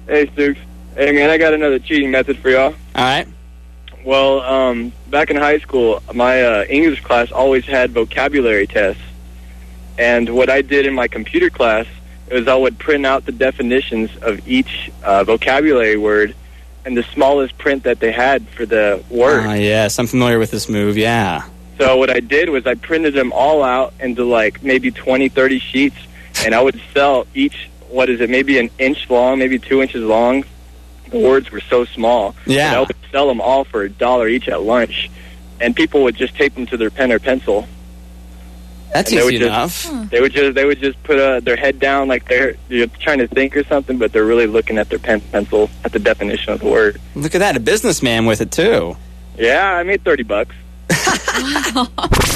Hey, Stooks. Hey, man, I got another cheating method for y'all. All right. Well, back in high school, my English class always had vocabulary tests. And what I did in my computer class is I would print out the definitions of each vocabulary word and the smallest print that they had for the word. Yes, I'm familiar with this move, yeah. So what I did was I printed them all out into like maybe 20, 30 sheets, and I would sell each, maybe an inch long, maybe 2 inches long. The words were so small. Yeah. And I would sell them all for $1 each at lunch, and people would just tape them to their pen or pencil. That's easy enough. They would just put their head down like they're trying to think or something, but they're really looking at their pencil at the definition of the word. Look at that, a businessman with it too. Yeah, I made $30. Wow.